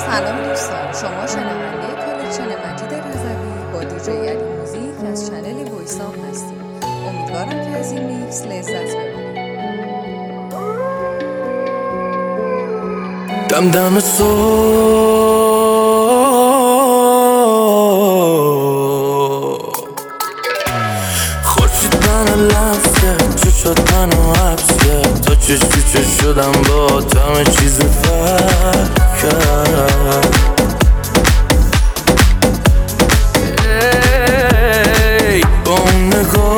سلام دوستان، شما شنونده کالکشن مجید رضوی با دیجی علی موزیک از چنل وایسام هستید. امیدوارم که از این میکس لذت ببرید. دم دم خورشید منو لمس کرد، چه شد منو حبس کرد، تا چش تو چش شدم با همه چیز فرق کرد. با اون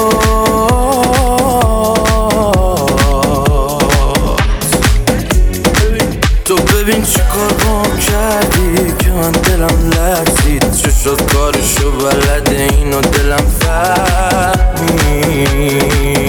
تو ببین چی کار بام کردی که من دلم لرزید، چه شد کارشو بلده اینو دلم فهمی.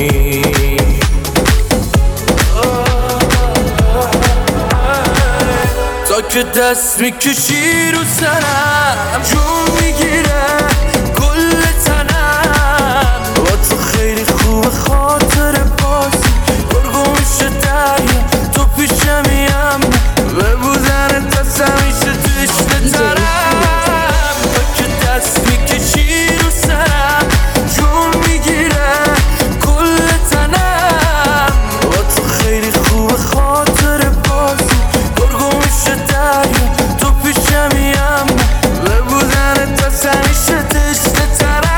تا که دست میکشی رو سرم جون میگیره کل تنم، با تو خیلی خوب خاطر بازی گرگو میشه دریا تو پیشمیم به بودن دست همیشه تو عشق ترم. تا که دست میکشی رو سرم جون میگیره کل تنم، با تو خیلی خوب خاطر بازی گرگو میشه دریا تو پیشمیم به بودن دست همیشه تو عشق ترم.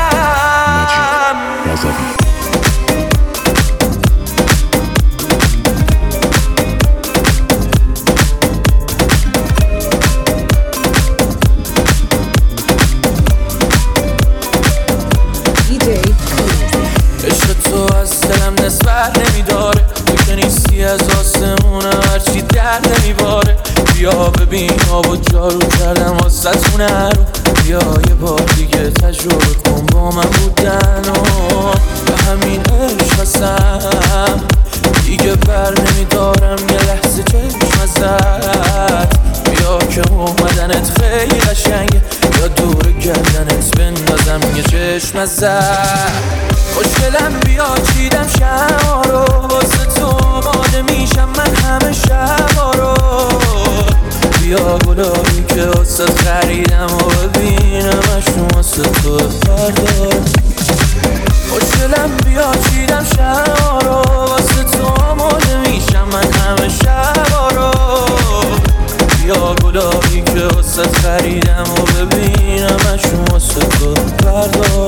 عشق تو از دلم نسبت نمیداره، تو که نیستی از آسمونم هرچی در نمیباره. بیا ببین آب و جارو کردم واسه رو، بیا یه بار دیگه تجربه کن با من بودن و به همین عشق هستم دیگه بر نمیدارم یه لحظه چشم ازت. بیا که اومدنت خیلی قشنگه، یا دور گردنت بندازم یه چشم ازت. خوشگلم بیا چیدم شما رو واسه تو آماده میشم من همه شبا رو. بیا گلایی که واسه خریدم و ببینمشون واسه تو فردا. خوشگلم بیا چیدم شما رو واسه تو آماده میشم من همه شبا رو. بیا گلایی که واسه خریدم و ببینمشون واسه تو فردا.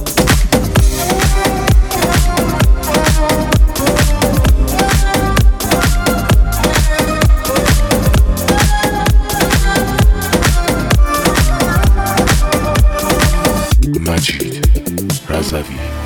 مجید رضوی.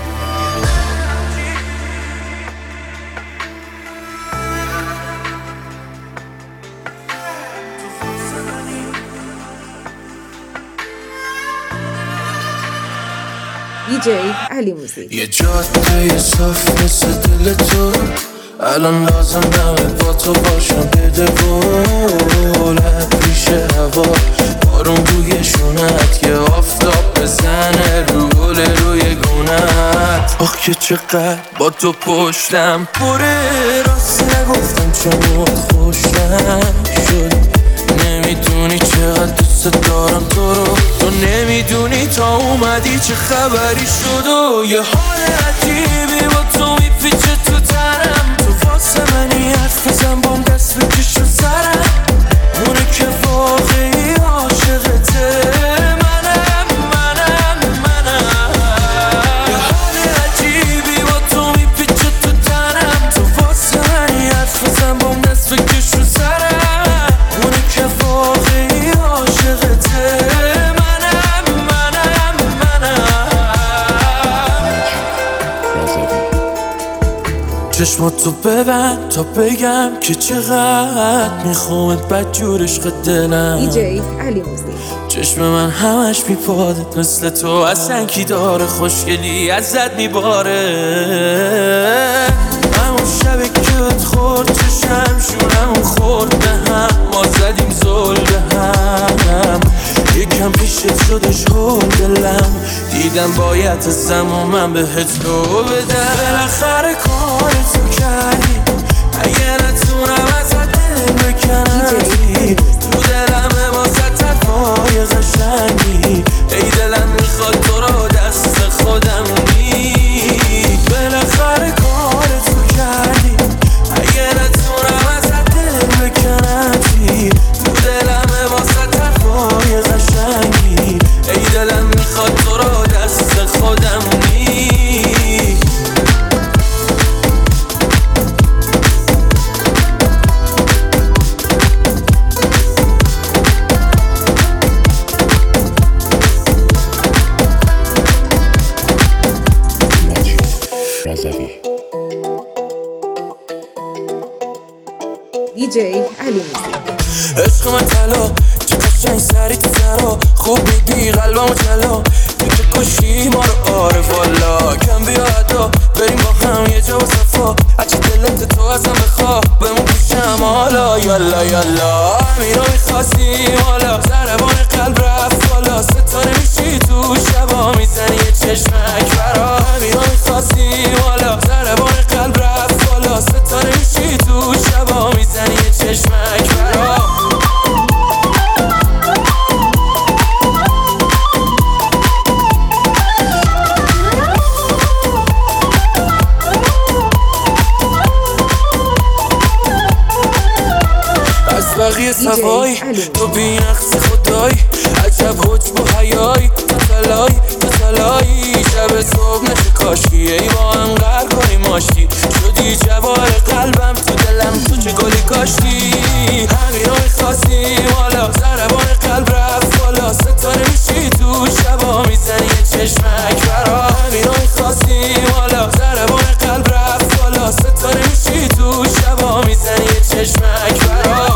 دیجی علی موزیک. یه جاده صاف مثل دل تو الان لازم نمه با تو باشم بده بولت پیش هوا بارون روی شونت که آفتاب بزنه رو گل روی گونت. آخ که چقدر با تو پشتم بره راست نگفتم چون خوشم شد. نمیدونی چقدر دوست دارم تو رو، تو نمیدونی تا اومدی چه خبری شد و یه حال عجیبی با تو میپیچه تو تنم. تو واسه منی حرف بزن بام دست بکش رو سرم، اونه که واقعی عاشقته منم. یه حال عجیبی با تو میپیچه تو تنم. تو واسه منی حرف بزن بام دست بکش رو سرم، اونه که واقعی عاشقته منم. چشماتو ببند تا بگم که چقدر میخوامت بدجور عشق دلم. دیجی علی موزیک. چشم من همش میپاده مثل تو اصلا کی داره، خوشگلی ازت میباره. همون شبه که خورد چشم شونمون خورد به هم، ما زدیم زل به هم. یکم پیشت شدش هول دلم، دیدم باید ازم و من بهت رو بدم. بالاخره کارتو کردی اگه نتونم ازت دل بکنم، تو دلم علی موزیک. عشق من طلا چه قشنگ سری تو سرا خوب میدی قلبمو جلا تو که کشی ما رو عارف والا کم بیا ادا بریم با هم یه جا و صفا هرچی دلت تو ازم بخوا بمون پیشم حالا یالا یالا همین رو میخواستیم حالا ضربان قلب رفت بالا ستاره میشی تو شبا میزنی یه چشمک برا همین رو میخواستیم حالا ضربان قلب رفت بالا ستاره میشی تو شبا میزنی یه چشمک برا بقیه سوایی تو بینقص خدایی عجب حجب و حیایی تو تلایی شب صبح نشه کاشکی ای با هم قرار کنی ماشتی شدی جوار قلبم تو دلم تو چه گلی کاشتی همین رو میخواستیم حالا ضربان قلب رفت بالا ستاره میشی تو شبا میزنی یه چشمک برا همین رو میخواستیم حالا ضربان قلب رفت بالا ستاره میشی تو شبا میزنی یه چشمک برا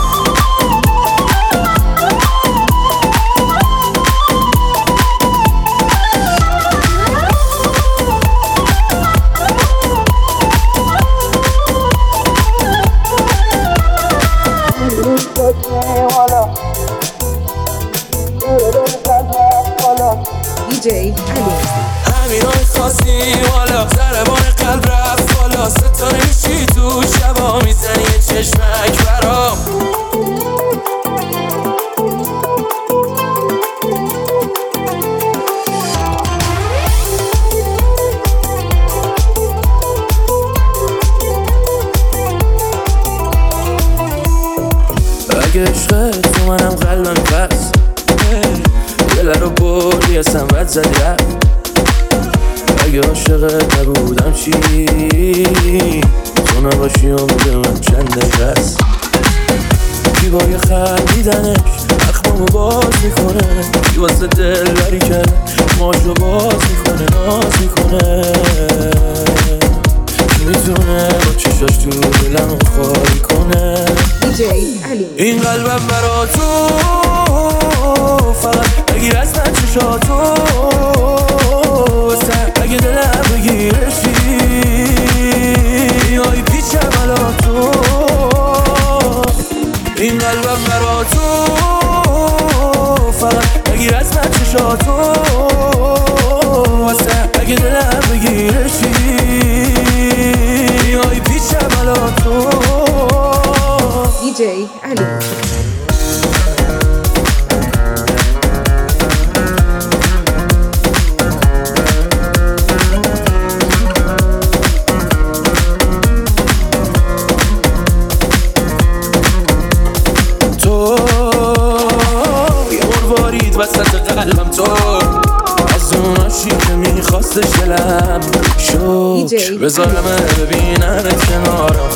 دیجی علی موزیک. همین رو میخواستیم حالا ضربان قلب رفت بالا ستاره میشی تو شبا میزنی یه چشمک برام اگه عشق تو منم قلبم پس دل رو بردی اصلا بد زدی رفت اگه عاشقت نبودم چی تو نباشی امید من چند نشست کی با یه خندیدنش اخمامو باز میکنه کی واسه دل بری کرده ماشو باز میکنه ناز میکنه کی میتونه با چشاش تو دلمو خالی کنه دیجی علی موزیک. این قلبم برا تو فقط بگیر از من چشاتو اگه دلم بگیرشی آی پیچم الان تو این قلبم برا تو فقط بگیر از من چشاتو اگه دلم بگیرشی آی پیچم الان تو دیجی علی موزیک. وسط قلبم تو از اون عاشقی که میخواستش دلم شد بذارمه ببینن کنارم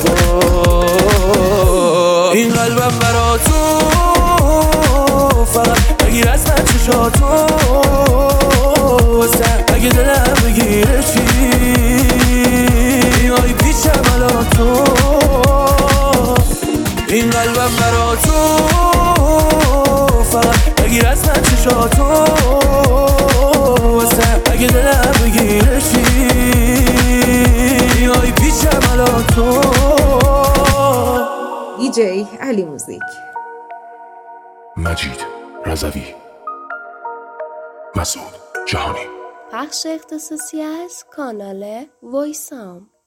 خود این قلبم برا تو فقط بگیر از من چشاتو اگه دلم بگیرشی آی پیچم الان تو این قلبم برا تو فقط بگیر از من چشاتو اگه دلم بگیرشی آی پیچم الان تو دیجی علی موزیک. مجید رضوی، مسعود جهانی. پخش اختصاصی از کانال وایسام.